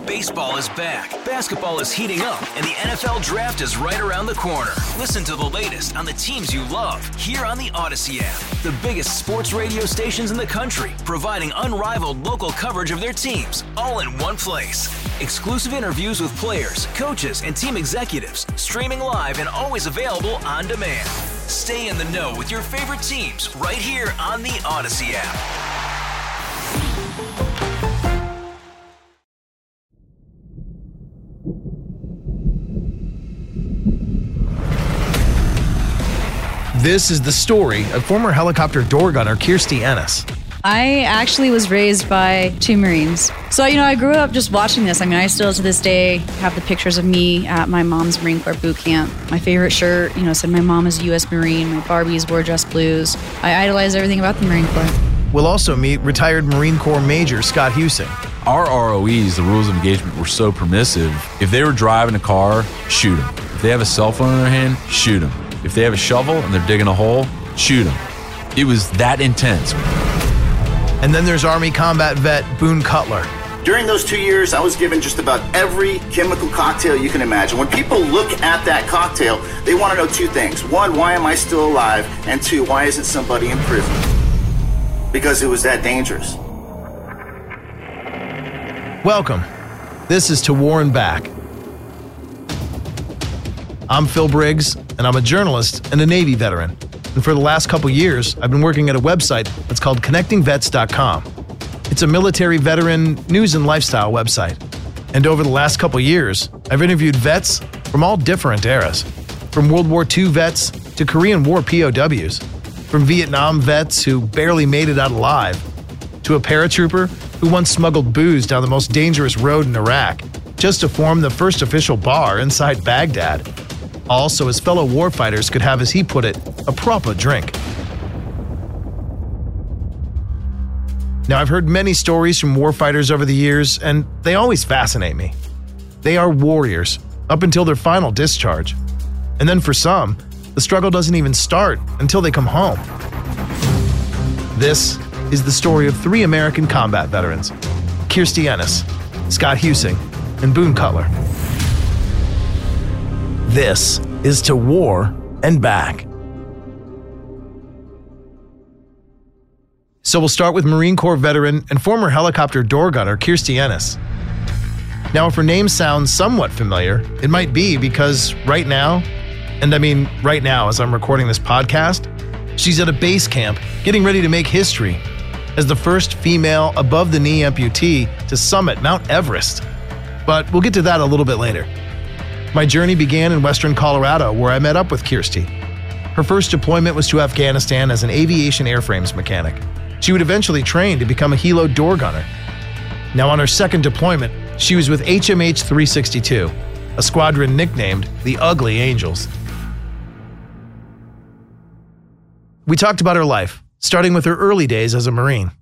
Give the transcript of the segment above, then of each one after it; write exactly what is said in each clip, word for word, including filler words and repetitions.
Baseball is back, basketball is heating up, and the N F L Draft is right around the corner. Listen to the latest on the teams you love here on the Odyssey app. The biggest sports radio stations in the country, providing unrivaled local coverage of their teams, all in one place. Exclusive interviews with players, coaches, and team executives, streaming live and always available on demand. Stay in the know with your favorite teams right here on the Odyssey app. This is the story of former helicopter door gunner Kirstie Ennis. I actually was raised by two Marines. So, you know, I grew up just watching this. I mean, I still to this day have the pictures of me at my mom's Marine Corps boot camp. My favorite shirt, you know, said my mom is a U S Marine. My Barbies wore dress blues. I idolize everything about the Marine Corps. We'll also meet retired Marine Corps Major Scott Husing. Our R O Es, the rules of engagement, were so permissive. If they were driving a car, shoot them. If they have a cell phone in their hand, shoot them. If they have a shovel and they're digging a hole, shoot them. It was that intense. And then there's Army combat vet Boone Cutler. During those two years, I was given just about every chemical cocktail you can imagine. When people look at that cocktail, they want to know two things. One, why am I still alive? And two, why isn't somebody in prison? Because it was that dangerous. Welcome. This is To War and Back. I'm Phil Briggs, and I'm a journalist and a Navy veteran. And for the last couple years, I've been working at a website that's called connecting vets dot com. It's a military veteran news and lifestyle website. And over the last couple years, I've interviewed vets from all different eras. From World War Two vets to Korean War P O Ws. From Vietnam vets who barely made it out alive, to a paratrooper who once smuggled booze down the most dangerous road in Iraq, just to form the first official bar inside Baghdad. All so his fellow warfighters could have, as he put it, a proper drink. Now, I've heard many stories from warfighters over the years, and they always fascinate me. They are warriors up until their final discharge. And then for some, the struggle doesn't even start until they come home. This is the story of three American combat veterans, Kirstie Ennis, Scott Husing, and Boone Cutler. This is To War and Back. So we'll start with Marine Corps veteran and former helicopter door gunner Kirstie Ennis. Now, if her name sounds somewhat familiar, it might be because right now, and I mean right now as I'm recording this podcast, she's at a base camp getting ready to make history as the first female above-the-knee amputee to summit Mount Everest. But we'll get to that a little bit later. My journey began in western Colorado, where I met up with Kirstie. Her first deployment was to Afghanistan as an aviation airframes mechanic. She would eventually train to become a helo door gunner. Now, on her second deployment, she was with H M H three sixty-two, a squadron nicknamed the Ugly Angels. We talked about her life, starting with her early days as a Marine.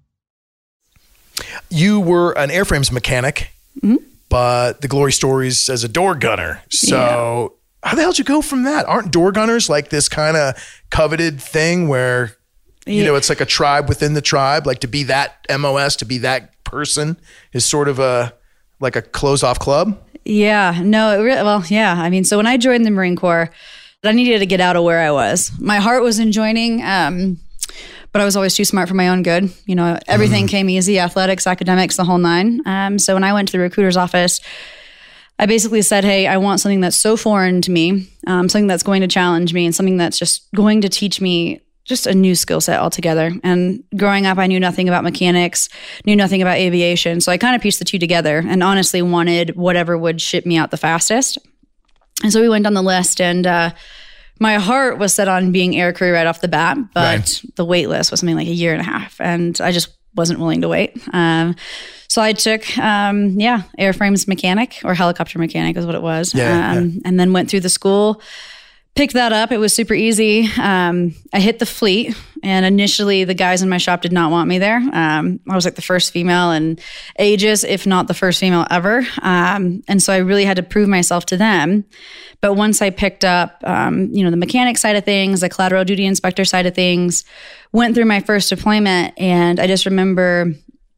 You were an airframes mechanic. Mm-hmm. But the glory stories as a door gunner. So yeah. How the hell did you go from that? Aren't door gunners like this kind of coveted thing where, you yeah. know, it's like a tribe within the tribe? Like to be that M O S, to be that person is sort of a, like a close off club? Yeah, no, it really, well, yeah. I mean, so when I joined the Marine Corps, I needed to get out of where I was. My heart was in joining, um, but I was always too smart for my own good. You know, everything mm. came easy, athletics, academics, the whole nine. Um, so when I went to the recruiter's office, I basically said, hey, I want something that's so foreign to me, um, something that's going to challenge me and something that's just going to teach me just a new skill set altogether. And growing up, I knew nothing about mechanics, knew nothing about aviation. So I kind of pieced the two together and honestly wanted whatever would ship me out the fastest. And so we went down the list and, uh, my heart was set on being air crew right off the bat, but right. the wait list was something like a year and a half, and I just wasn't willing to wait. Um, so I took, um, yeah, airframes mechanic or helicopter mechanic is what it was, yeah, um, yeah. and then went through the school, picked that up. It was super easy. Um, I hit the fleet, and initially the guys in my shop did not want me there. Um, I was like the first female in ages, if not the first female ever, um, and so I really had to prove myself to them. But once I picked up, um, you know, the mechanic side of things, the collateral duty inspector side of things, went through my first deployment, and I just remember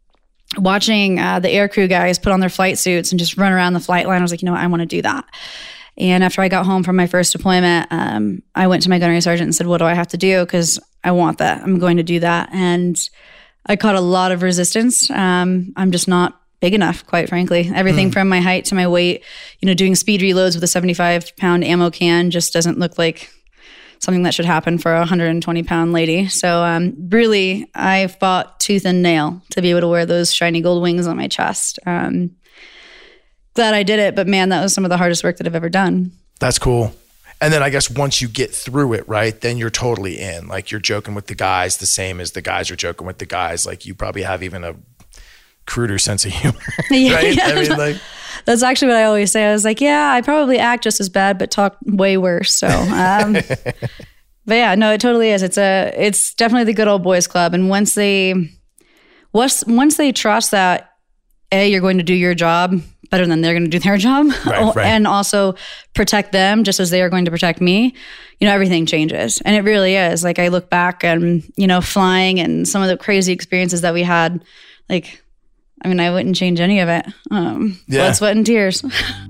watching uh, the aircrew guys put on their flight suits and just run around the flight line, I was like, you know what, I want to do that. And after I got home from my first deployment, um, I went to my gunnery sergeant and said, what do I have to do? Because I want that. I'm going to do that. And I caught a lot of resistance. Um, I'm just not big enough, quite frankly. Everything mm. from my height to my weight, you know, doing speed reloads with a seventy-five pound ammo can just doesn't look like something that should happen for a one hundred twenty pound lady. So um, really, I fought tooth and nail to be able to wear those shiny gold wings on my chest. Um, glad I did it, but man, that was some of the hardest work that I've ever done. That's cool. And then I guess once you get through it, right, then you're totally in. Like you're joking with the guys the same as the guys are joking with the guys. Like you probably have even a cruder sense of humor, yeah, right? Yeah, I mean, like that's actually what I always say. I was like, yeah, I probably act just as bad, but talk way worse. So, um, but yeah, no, it totally is. It's a, it's definitely the good old boys club. And once they, once once they trust that, A, you're going to do your job better than they're going to do their job, right, right. and also protect them just as they are going to protect me, you know, everything changes. And it really is. Like I look back and, you know, flying and some of the crazy experiences that we had, like, I mean, I wouldn't change any of it. Um, yeah. Blood, sweat, and tears.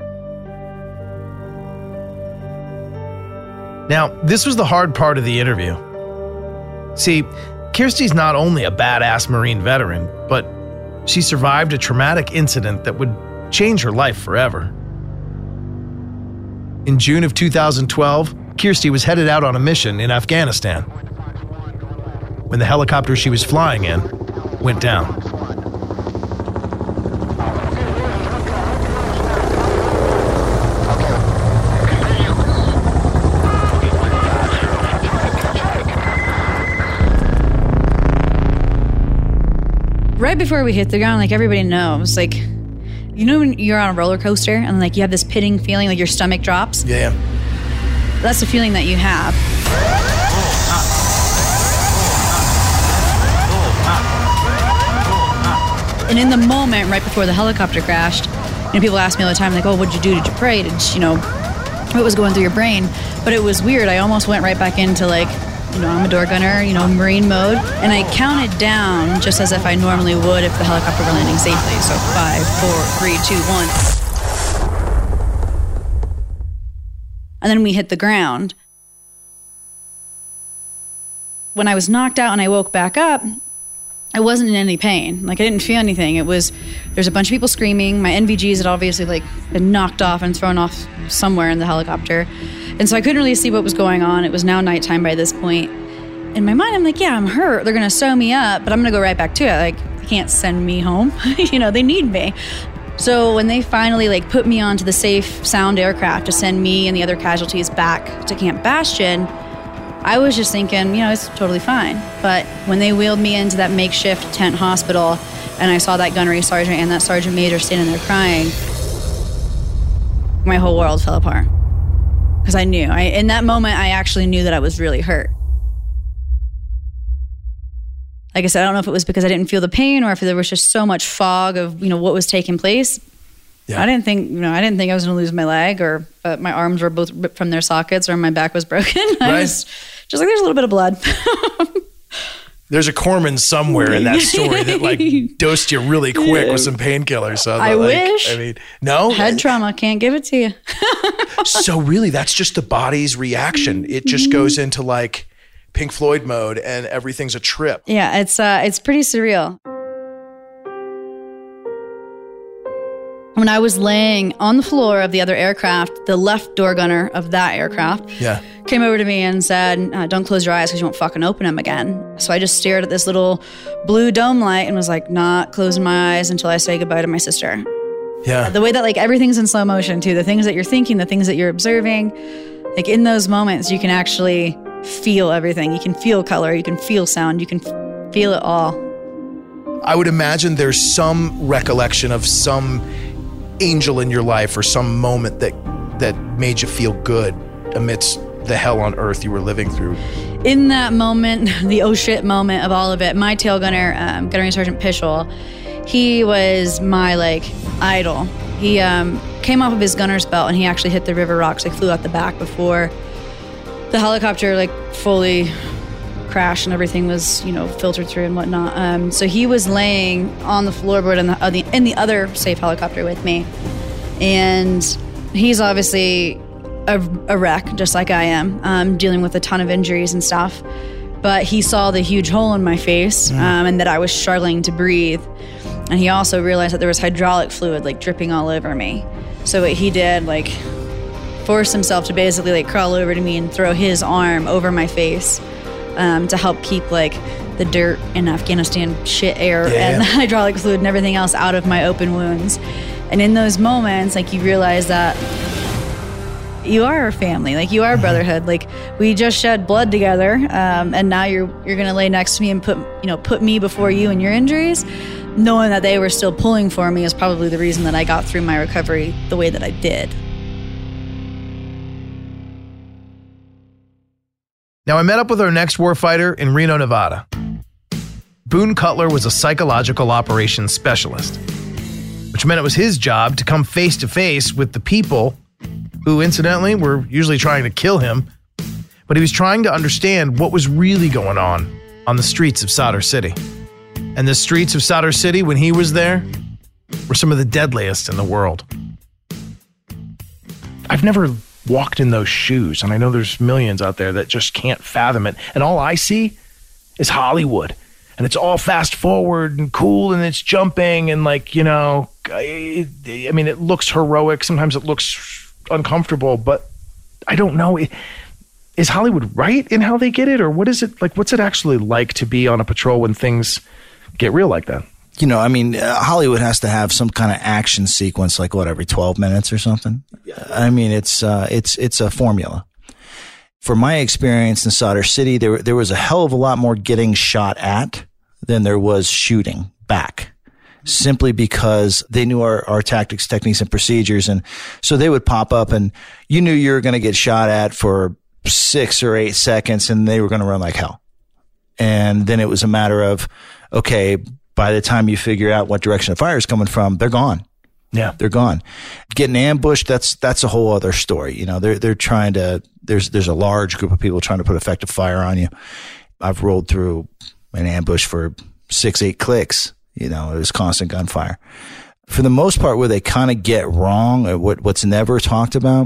Now, this was the hard part of the interview. See, Kirsty's not only a badass Marine veteran, but she survived a traumatic incident that would change her life forever. In June of two thousand twelve, Kirsty was headed out on a mission in Afghanistan when the helicopter she was flying in went down. Right before we hit the ground, like everybody knows, like, you know when you're on a roller coaster and like you have this pitting feeling, like your stomach drops? Yeah. That's the feeling that you have. And in the moment, right before the helicopter crashed, you know, people ask me all the time, like, oh, what'd you do? Did you pray? Did you, you know, what was going through your brain? But it was weird. I almost went right back into like, you know, I'm a door gunner, you know, Marine mode. And I counted down just as if I normally would if the helicopter were landing safely. So five, four, three, two, one. And then we hit the ground. When I was knocked out and I woke back up, I wasn't in any pain. Like I didn't feel anything. It was, there's a bunch of people screaming. My N V Gs had obviously like been knocked off and thrown off somewhere in the helicopter. And so I couldn't really see what was going on. It was now nighttime by this point. In my mind, I'm like, yeah, I'm hurt. They're going to sew me up, but I'm going to go right back to it. Like, they can't send me home. You know, they need me. So when they finally like put me onto the safe sound aircraft to send me and the other casualties back to Camp Bastion, I was just thinking, you know, it's totally fine. But when they wheeled me into that makeshift tent hospital and I saw that gunnery sergeant and that sergeant major standing there crying, my whole world fell apart. Because I knew, I, in that moment, I actually knew that I was really hurt. Like I said, I don't know if it was because I didn't feel the pain or if there was just so much fog of, you know, what was taking place. Yeah. I didn't think, you know, I didn't think I was going to lose my leg or uh, my arms were both ripped from their sockets or my back was broken. I Right. was just like, there's a little bit of blood. There's a corpsman somewhere in that story that like dosed you really quick with some painkillers. So I like, wish. I mean, no. Head trauma, can't give it to you. So really, that's just the body's reaction. It just goes into like Pink Floyd mode, and everything's a trip. Yeah, it's uh, it's pretty surreal. When I was laying on the floor of the other aircraft, the left door gunner of that aircraft Yeah. came over to me and said, uh, don't close your eyes because you won't fucking open them again. So I just stared at this little blue dome light and was like, not closing my eyes until I say goodbye to my sister. Yeah. The way that like everything's in slow motion too, the things that you're thinking, the things that you're observing, like in those moments, you can actually feel everything. You can feel color, you can feel sound, you can f- feel it all. I would imagine there's some recollection of some angel in your life or some moment that that made you feel good amidst the hell on earth you were living through. In that moment, the oh shit moment of all of it, my tail gunner, um, Gunnery Sergeant Pischel, he was my like idol. He um, came off of his gunner's belt and he actually hit the river rocks, like flew out the back before the helicopter like fully crash and everything was, you know, filtered through and whatnot. Um, so he was laying on the floorboard in the, uh, the in the other safe helicopter with me, and he's obviously a, a wreck, just like I am, um, dealing with a ton of injuries and stuff. But he saw the huge hole in my face, um, and that I was struggling to breathe. And he also realized that there was hydraulic fluid like dripping all over me. So what he did, like, forced himself to basically like crawl over to me and throw his arm over my face um, to help keep like the dirt in Afghanistan, shit air, yeah. and the hydraulic fluid and everything else out of my open wounds. And in those moments, like, you realize that you are a family, like you are a brotherhood. Like, we just shed blood together, um, and now you're you're gonna lay next to me and put you know put me before you and your injuries. Knowing that they were still pulling for me is probably the reason that I got through my recovery the way that I did. Now, I met up with our next warfighter in Reno, Nevada. Boone Cutler was a psychological operations specialist, which meant it was his job to come face to face with the people who, incidentally, were usually trying to kill him, but he was trying to understand what was really going on on the streets of Sadr City. And the streets of Sadr City, when he was there, were some of the deadliest in the world. I've never walked in those shoes, and I know there's millions out there that just can't fathom it. And all I see is Hollywood, and it's all fast forward and cool, and it's jumping, and like, you know, I, I mean, it looks heroic. Sometimes it looks uncomfortable, but I don't know. Is Hollywood right in how they get it, or what is it like? What's it actually like to be on a patrol when things get real like that? You know, I mean, uh, Hollywood has to have some kind of action sequence, like what, every twelve minutes or something. I mean, it's uh, it's it's a formula. For my experience in Sadr City, there there was a hell of a lot more getting shot at than there was shooting back, simply because they knew our, our tactics, techniques, and procedures, and so they would pop up, and you knew you were going to get shot at for six or eight seconds, and they were going to run like hell. And then it was a matter of, okay, by the time you figure out what direction the fire is coming from, they're gone. Yeah, they're gone. Getting ambushed, that's that's a whole other story. You know, they're they're trying to. There's there's a large group of people trying to put effective fire on you. I've rolled through an ambush for six, eight clicks. You know, it was constant gunfire. For the most part, where they kind of get wrong, or what what's never talked about,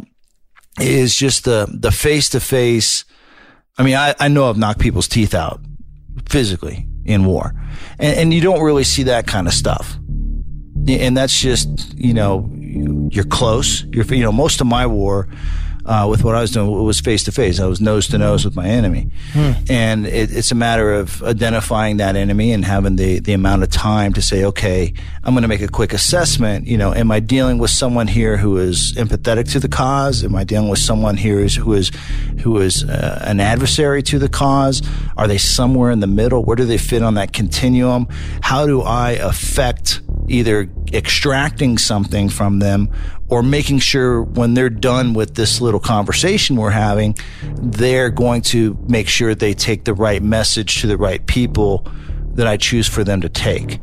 is just the the face to face. I mean, I I know I've knocked people's teeth out physically in war, and, and you don't really see that kind of stuff. And that's just, you know, you're close. You're, you know, most of my war, uh, with what I was doing, was face to face. I was nose to nose with my enemy. Hmm. And it, it's a matter of identifying that enemy and having the, the amount of time to say, okay, I'm going to make a quick assessment. You know, am I dealing with someone here who is empathetic to the cause? Am I dealing with someone here who is, who is, who is uh, an adversary to the cause? Are they somewhere in the middle? Where do they fit on that continuum? How do I affect either extracting something from them or making sure when they're done with this little conversation we're having, they're going to make sure they take the right message to the right people that I choose for them to take.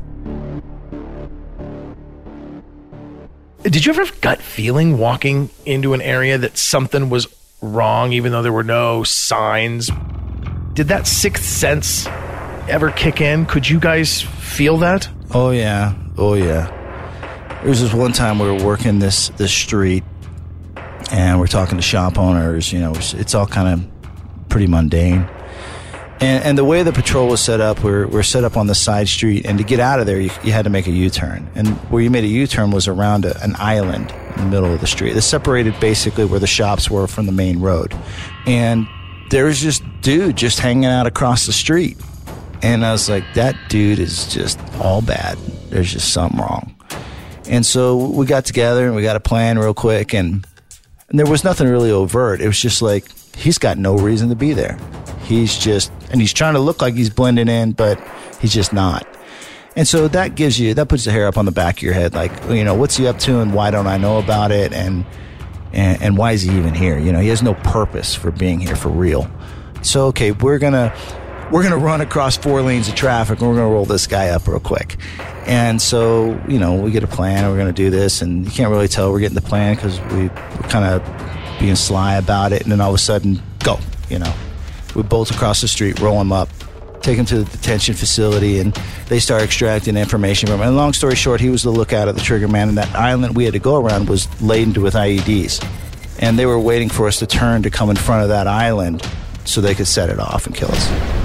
Did you ever have a gut feeling walking into an area that something was wrong, even though there were no signs? Did that sixth sense ever kick in? Could you guys feel that? Oh, yeah. Oh, yeah. There was this one time we were working this, this street, and we're talking to shop owners. You know, it's, it's all kind of pretty mundane. And, and the way the patrol was set up, we're, we're set up on the side street, and to get out of there, you, you had to make a U-turn. And where you made a U-turn was around a, an island in the middle of the street. It separated basically where the shops were from the main road. And there was this dude just hanging out across the street. And I was like, that dude is just all bad. There's just something wrong. And so we got together and we got a plan real quick. And, and there was nothing really overt. It was just like, he's got no reason to be there. He's just, and he's trying to look like he's blending in, but he's just not. And so that gives you, that puts the hair up on the back of your head. Like, you know, what's he up to and why don't I know about it? And, and, and why is he even here? You know, he has no purpose for being here for real. So, okay, we're going to, we're going to run across four lanes of traffic and we're going to roll this guy up real quick. And so, you know, we get a plan and we're going to do this, and you can't really tell we're getting the plan because we, we're kind of being sly about it. And then all of a sudden, go, you know. We bolt across the street, roll them up, take him to the detention facility, and they start extracting information from him. And long story short, he was the lookout of the trigger man, and that island we had to go around was laden with I E Ds. And they were waiting for us to turn to come in front of that island so they could set it off and kill us.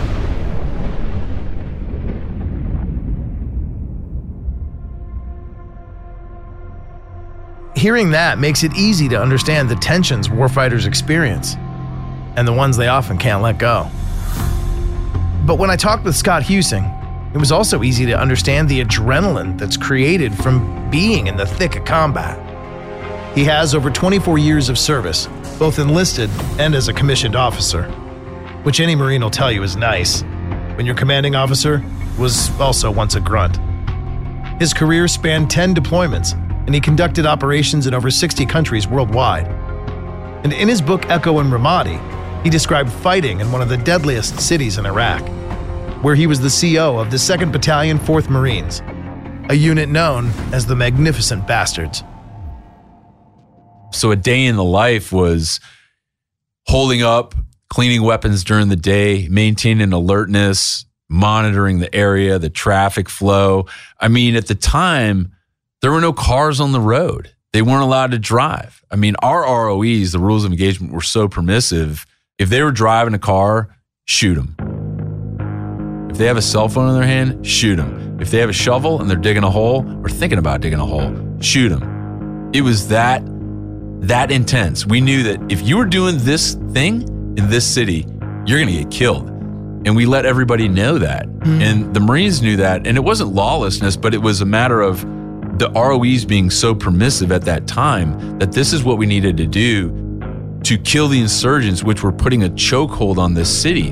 Hearing that makes it easy to understand the tensions warfighters experience and the ones they often can't let go. But when I talked with Scott Huesing, it was also easy to understand the adrenaline that's created from being in the thick of combat. He has over twenty-four years of service, both enlisted and as a commissioned officer, which any Marine will tell you is nice when your commanding officer was also once a grunt. His career spanned ten deployments, and he conducted operations in over sixty countries worldwide. And in his book Echo and Ramadi, he described fighting in one of the deadliest cities in Iraq, where he was the C O of the second Battalion, fourth Marines, a unit known as the Magnificent Bastards. So a day in the life was holding up, cleaning weapons during the day, maintaining alertness, monitoring the area, the traffic flow. I mean, at the time, there were no cars on the road. They weren't allowed to drive. I mean, our R O Es, the rules of engagement, were so permissive. If they were driving a car, shoot them. If they have a cell phone in their hand, shoot them. If they have a shovel and they're digging a hole or thinking about digging a hole, shoot them. It was that, that intense. We knew that if you were doing this thing in this city, you're going to get killed. And we let everybody know that. Mm. And the Marines knew that. And it wasn't lawlessness, but it was a matter of the R O Es being so permissive at that time that this is what we needed to do to kill the insurgents, which were putting a chokehold on this city.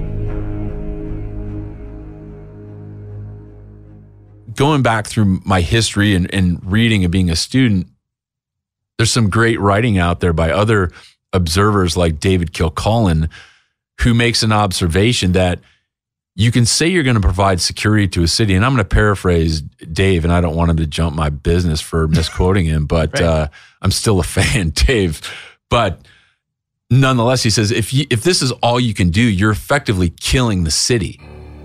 Going back through my history and, and reading and being a student, there's some great writing out there by other observers like David Kilcullen, who makes an observation that you can say you're going to provide security to a city, and I'm going to paraphrase Dave, and I don't want him to jump my business for misquoting him, but right. uh, I'm still a fan, Dave. But nonetheless, he says, if you, if this is all you can do, you're effectively killing the city.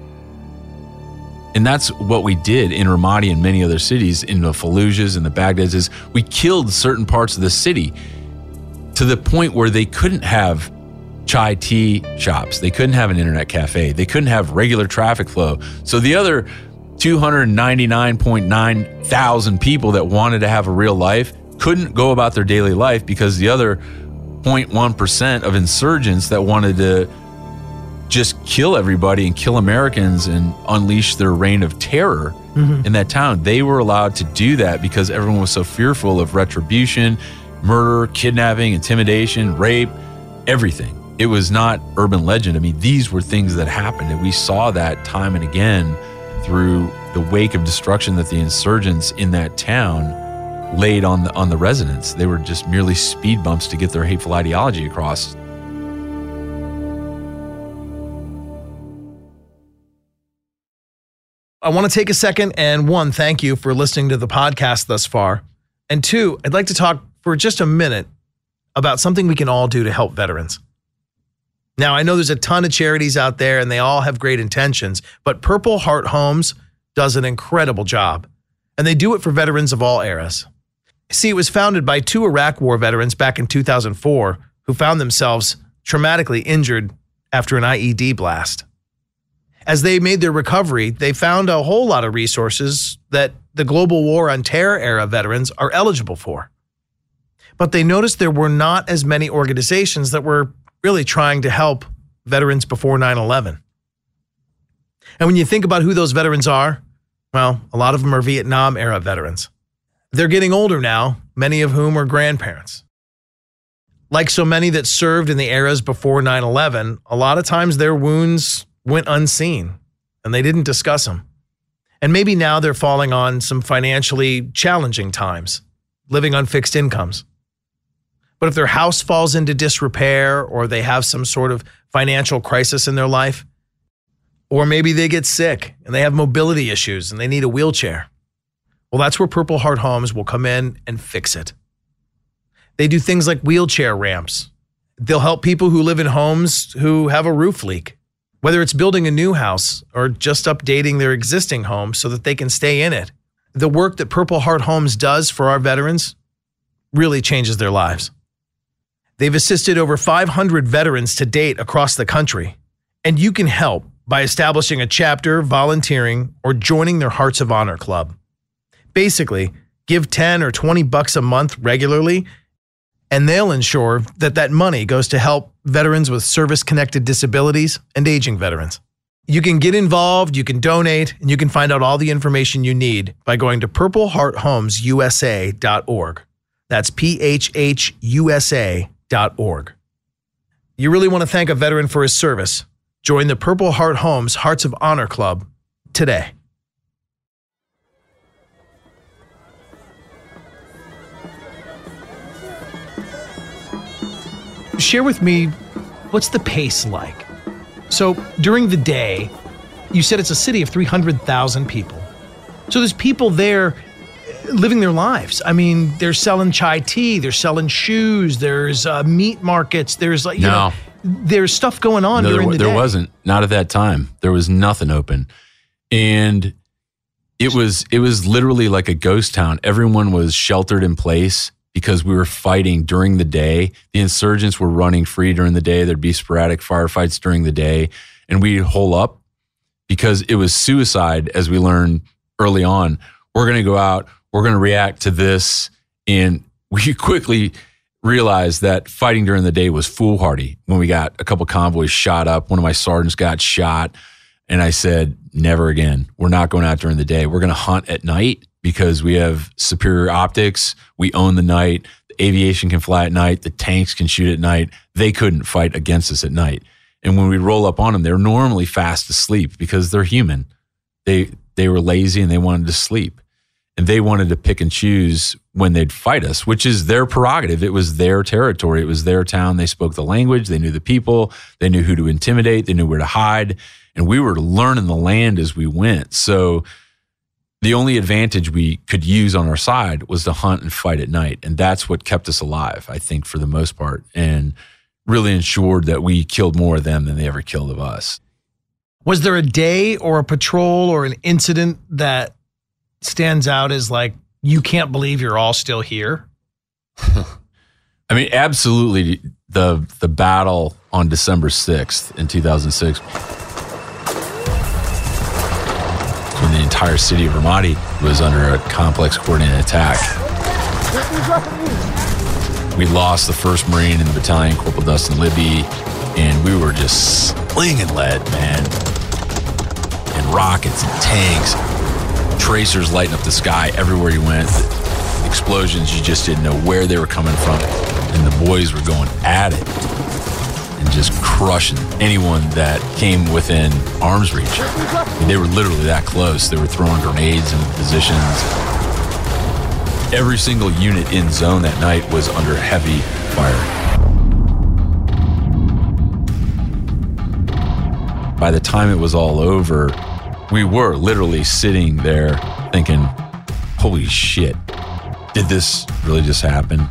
And that's what we did in Ramadi and many other cities, in the Fallujahs and the Baghdads, is we killed certain parts of the city to the point where they couldn't have chai tea shops. They couldn't have an internet cafe. They couldn't have regular traffic flow. So the other two hundred ninety-nine point nine thousand people that wanted to have a real life couldn't go about their daily life because the other zero point one percent of insurgents that wanted to just kill everybody and kill Americans and unleash their reign of terror mm-hmm. in that town, they were allowed to do that because everyone was so fearful of retribution, murder, kidnapping, intimidation, rape, everything. It was not urban legend. I mean, these were things that happened, and we saw that time and again through the wake of destruction that the insurgents in that town laid on the, on the residents. They were just merely speed bumps to get their hateful ideology across. I want to take a second and one, thank you for listening to the podcast thus far. And two, I'd like to talk for just a minute about something we can all do to help veterans. Now, I know there's a ton of charities out there and they all have great intentions, but Purple Heart Homes does an incredible job, and they do it for veterans of all eras. See, it was founded by two Iraq War veterans back in two thousand four who found themselves traumatically injured after an I E D blast. As they made their recovery, they found a whole lot of resources that the Global War on Terror era veterans are eligible for. But they noticed there were not as many organizations that were really trying to help veterans before nine eleven. And when you think about who those veterans are, well, a lot of them are Vietnam era veterans. They're getting older now, many of whom are grandparents. Like so many that served in the eras before nine eleven, a lot of times their wounds went unseen and they didn't discuss them. And maybe now they're falling on some financially challenging times, living on fixed incomes. But if their house falls into disrepair, or they have some sort of financial crisis in their life, or maybe they get sick and they have mobility issues and they need a wheelchair, well, that's where Purple Heart Homes will come in and fix it. They do things like wheelchair ramps. They'll help people who live in homes who have a roof leak. Whether it's building a new house or just updating their existing home so that they can stay in it, the work that Purple Heart Homes does for our veterans really changes their lives. They've assisted over five hundred veterans to date across the country, and you can help by establishing a chapter, volunteering, or joining their Hearts of Honor Club. Basically, give ten or twenty bucks a month regularly, and they'll ensure that that money goes to help veterans with service-connected disabilities and aging veterans. You can get involved, you can donate, and you can find out all the information you need by going to purple heart homes u s a dot org. That's P H H U S A dot org. You really want to thank a veteran for his service? Join the Purple Heart Homes Hearts of Honor Club today. Share with me, what's the pace like? So during the day, you said it's a city of three hundred thousand people. So there's people there living their lives. I mean, they're selling chai tea, they're selling shoes, there's uh, meat markets, there's like, you No. know, there's stuff going on No, during there, the there day. wasn't. Not at that time. There was nothing open. And it was it was literally like a ghost town. Everyone was sheltered in place because we were fighting during the day. The insurgents were running free during the day. There'd be sporadic firefights during the day. And we'd hole up because it was suicide, as we learned early on. We're going to go out. We're going to react to this. And we quickly realized that fighting during the day was foolhardy. When we got a couple convoys shot up, one of my sergeants got shot. And I said, never again. We're not going out during the day. We're going to hunt at night because we have superior optics. We own the night. The aviation can fly at night. The tanks can shoot at night. They couldn't fight against us at night. And when we roll up on them, they're normally fast asleep because they're human. They they were lazy and they wanted to sleep. And they wanted to pick and choose when they'd fight us, which is their prerogative. It was their territory. It was their town. They spoke the language. They knew the people. They knew who to intimidate. They knew where to hide. And we were learning the land as we went. So the only advantage we could use on our side was to hunt and fight at night. And that's what kept us alive, I think, for the most part, and really ensured that we killed more of them than they ever killed of us. Was there a day or a patrol or an incident that stands out as like, you can't believe you're all still here? I mean, absolutely. The the battle on December sixth in two thousand six, when the entire city of Ramadi was under a complex coordinated attack. We lost the first Marine in the battalion, Corporal Dustin Libby, and we were just slinging lead, man. And rockets and tanks, tracers lighting up the sky everywhere you went. Explosions, you just didn't know where they were coming from. And the boys were going at it and just crushing anyone that came within arm's reach. I mean, they were literally that close. They were throwing grenades into positions. Every single unit in zone that night was under heavy fire. By the time it was all over, we were literally sitting there thinking, holy shit, did this really just happen?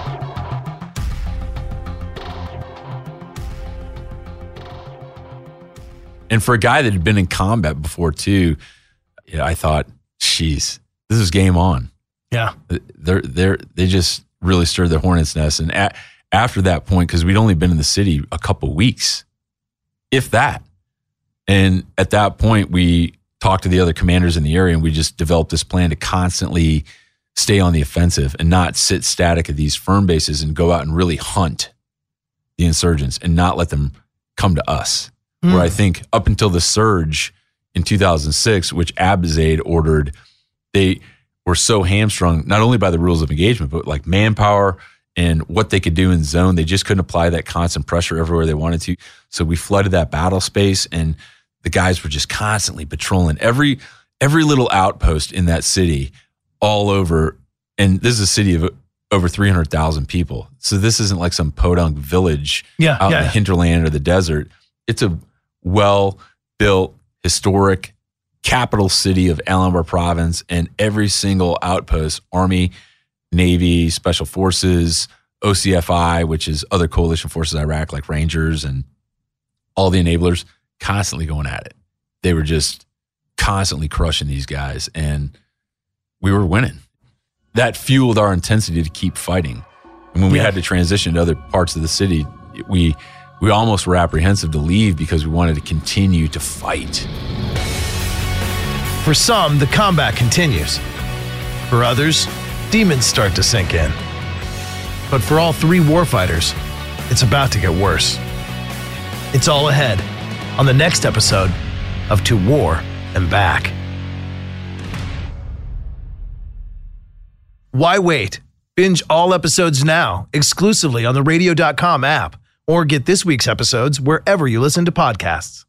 And for a guy that had been in combat before too, yeah, I thought, geez, this is game on. Yeah. They're, they're, they just really stirred their hornet's nest. And at, after that point, because we'd only been in the city a couple weeks, if that. And at that point, we talked to the other commanders in the area and we just developed this plan to constantly stay on the offensive and not sit static at these firm bases and go out and really hunt the insurgents and not let them come to us. Mm. Where I think up until the surge in two thousand six, which Abizaid ordered, they were so hamstrung, not only by the rules of engagement, but like manpower and what they could do in zone. They just couldn't apply that constant pressure everywhere they wanted to. So we flooded that battle space and the guys were just constantly patrolling every every little outpost in that city all over. And this is a city of over three hundred thousand people. So this isn't like some podunk village yeah, out yeah. in the hinterland or the desert. It's a well-built, historic capital city of Al Anbar province, and every single outpost, Army, Navy, Special Forces, O C F I, which is other coalition forces in Iraq like Rangers and all the enablers, constantly going at it. They were just constantly crushing these guys, and we were winning. That fueled our intensity to keep fighting. And when we Yeah. had to transition to other parts of the city, we we almost were apprehensive to leave because we wanted to continue to fight. For some, the combat continues. For others, demons start to sink in. But for all three warfighters, it's about to get worse. It's all ahead on the next episode of To War and Back. Why wait? Binge all episodes now, exclusively on the radio dot com app, or get this week's episodes wherever you listen to podcasts.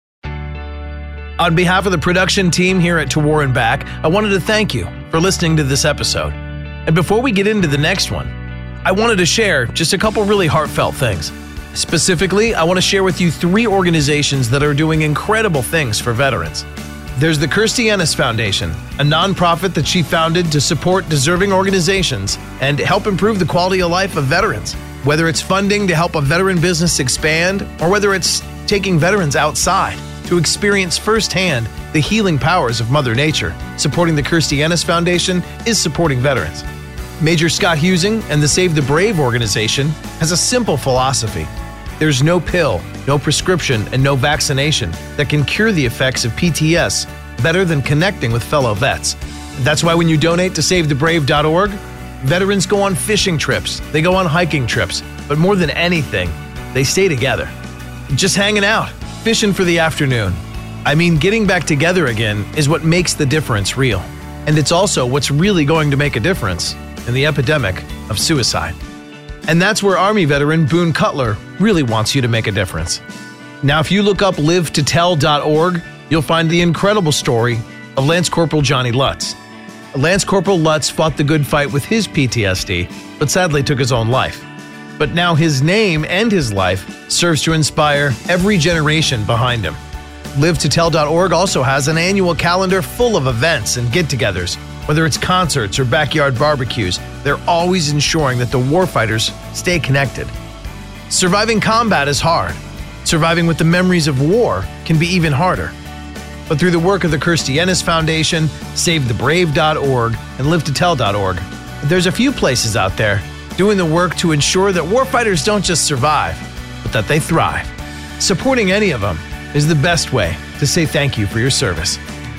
On behalf of the production team here at To War and Back, I wanted to thank you for listening to this episode. And before we get into the next one, I wanted to share just a couple really heartfelt things. Specifically, I want to share with you three organizations that are doing incredible things for veterans. There's the Kirstie Ennis Foundation, a nonprofit that she founded to support deserving organizations and help improve the quality of life of veterans. Whether it's funding to help a veteran business expand, or whether it's taking veterans outside to experience firsthand the healing powers of Mother Nature, supporting the Kirstie Ennis Foundation is supporting veterans. Major Scott Husing and the Save the Brave organization has a simple philosophy. There's no pill, no prescription, and no vaccination that can cure the effects of P T S better than connecting with fellow vets. That's why when you donate to save the brave dot org, veterans go on fishing trips, they go on hiking trips, but more than anything, they stay together. Just hanging out, fishing for the afternoon. I mean, getting back together again is what makes the difference real. And it's also what's really going to make a difference in the epidemic of suicide. And that's where Army veteran Boone Cutler really wants you to make a difference. Now, if you look up live to tell dot org, you'll find the incredible story of Lance Corporal Johnny Lutz. Lance Corporal Lutz fought the good fight with his P T S D, but sadly took his own life. But now his name and his life serves to inspire every generation behind him. live to tell dot org also has an annual calendar full of events and get-togethers. Whether it's concerts or backyard barbecues, they're always ensuring that the warfighters stay connected. Surviving combat is hard. Surviving with the memories of war can be even harder. But through the work of the Kirstie Ennis Foundation, save the brave dot org, and live to tell dot org, there's a few places out there doing the work to ensure that warfighters don't just survive, but that they thrive. Supporting any of them is the best way to say thank you for your service.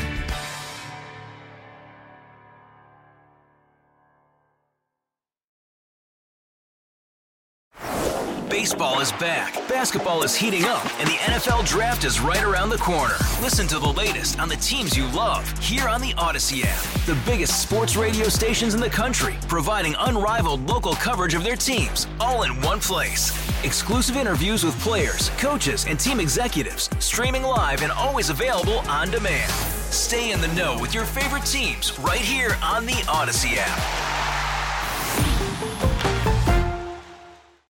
Baseball is back, basketball is heating up, and the N F L Draft is right around the corner. Listen to the latest on the teams you love here on the Odyssey app. The biggest sports radio stations in the country, providing unrivaled local coverage of their teams, all in one place. Exclusive interviews with players, coaches, and team executives, streaming live and always available on demand. Stay in the know with your favorite teams right here on the Odyssey app.